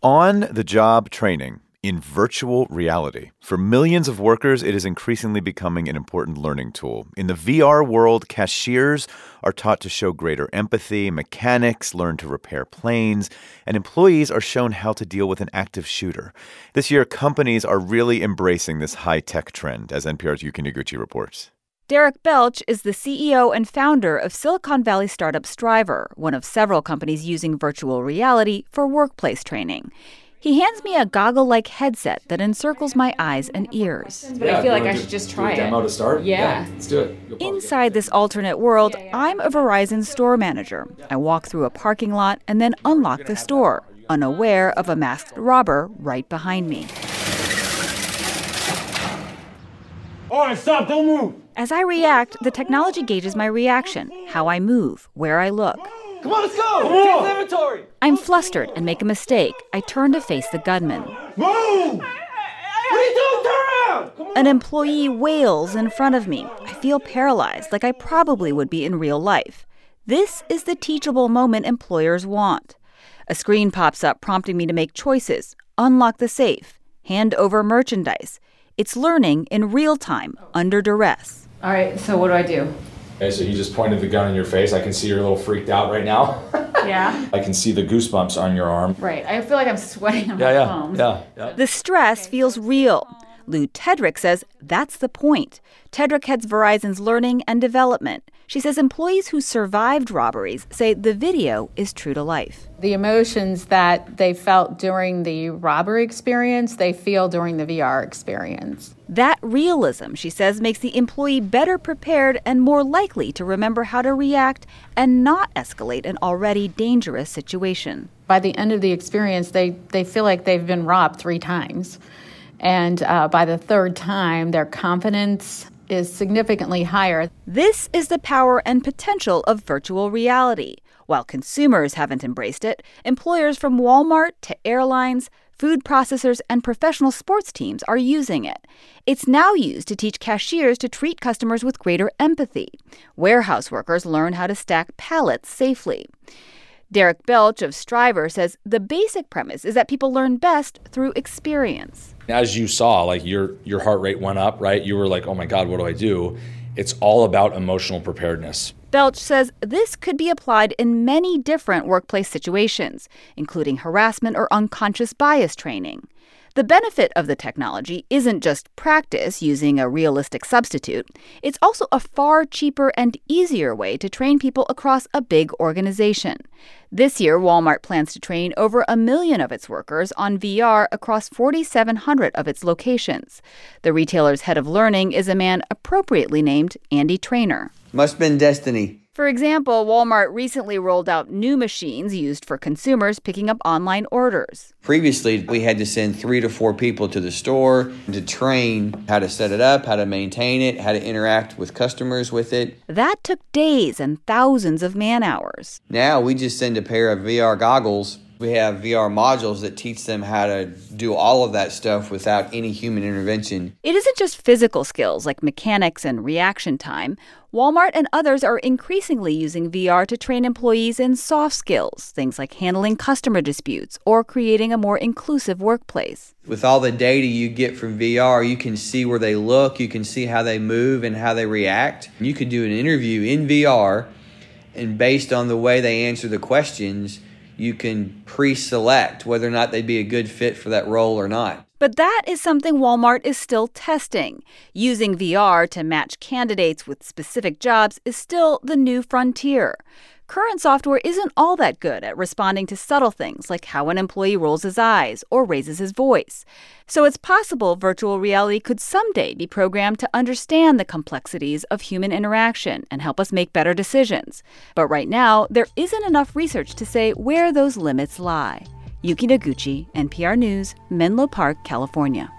On-the-job training in virtual reality. For millions of workers, it is increasingly becoming an important learning tool. In the VR world, cashiers are taught to show greater empathy, mechanics learn to repair planes, and employees are shown how to deal with an active shooter. This year, companies are really embracing this high-tech trend, as NPR's Yuki Noguchi reports. Derek Belch is the CEO and founder of Silicon Valley startup Striver, one of several companies using virtual reality for workplace training. He hands me a goggle-like headset that encircles my eyes and ears. But I feel like I should just try it. Demo to start? Yeah. Let's do it. Inside this alternate world, I'm a Verizon store manager. I walk through a parking lot and then unlock the store, unaware of a masked robber right behind me. All right, stop, don't move. As I react, the technology gauges my reaction, how I move, where I look. Come on, let's go. Take the inventory. I'm flustered and make a mistake. I turn to face the gunman. Move! What are you doing? Turn around! Come on. An employee wails in front of me. I feel paralyzed, like I probably would be in real life. This is the teachable moment employers want. A screen pops up prompting me to make choices, unlock the safe, hand over merchandise. It's learning in real time, under duress. All right, so what do I do? Okay, so you just pointed the gun in your face. I can see you're a little freaked out right now. Yeah. I can see the goosebumps on your arm. Right. I feel like I'm sweating on my palms. Yeah. The stress feels real. Lou Tedrick says that's the point. Tedrick heads Verizon's learning and development. She says employees who survived robberies say the video is true to life. The emotions that they felt during the robbery experience, they feel during the VR experience. That realism, she says, makes the employee better prepared and more likely to remember how to react and not escalate an already dangerous situation. By the end of the experience, they feel like they've been robbed 3 times. And by the 3rd time, their confidence is significantly higher. This is the power and potential of virtual reality. While consumers haven't embraced it, employers from Walmart to airlines, food processors, and professional sports teams are using it. It's now used to teach cashiers to treat customers with greater empathy. Warehouse workers learn how to stack pallets safely. Derek Belch of Striver says the basic premise is that people learn best through experience. As you saw, like your heart rate went up, right? You were like, oh my God, what do I do? It's all about emotional preparedness. Belch says this could be applied in many different workplace situations, including harassment or unconscious bias training. The benefit of the technology isn't just practice using a realistic substitute. It's also a far cheaper and easier way to train people across a big organization. This year, Walmart plans to train over 1 million of its workers on VR across 4,700 of its locations. The retailer's head of learning is a man appropriately named Andy Trainer. Must have been destiny. For example, Walmart recently rolled out new machines used for consumers picking up online orders. Previously, we had to send 3 to 4 people to the store to train how to set it up, how to maintain it, how to interact with customers with it. That took days and thousands of man-hours. Now we just send a pair of VR goggles. We have VR modules that teach them how to do all of that stuff without any human intervention. It isn't just physical skills like mechanics and reaction time. Walmart and others are increasingly using VR to train employees in soft skills, things like handling customer disputes or creating a more inclusive workplace. With all the data you get from VR, you can see where they look, you can see how they move and how they react. You could do an interview in VR, and based on the way they answer the questions, you can pre-select whether or not they'd be a good fit for that role or not. But that is something Walmart is still testing. Using VR to match candidates with specific jobs is still the new frontier. Current software isn't all that good at responding to subtle things like how an employee rolls his eyes or raises his voice. So it's possible virtual reality could someday be programmed to understand the complexities of human interaction and help us make better decisions. But right now, there isn't enough research to say where those limits lie. Yuki Noguchi, NPR News, Menlo Park, California.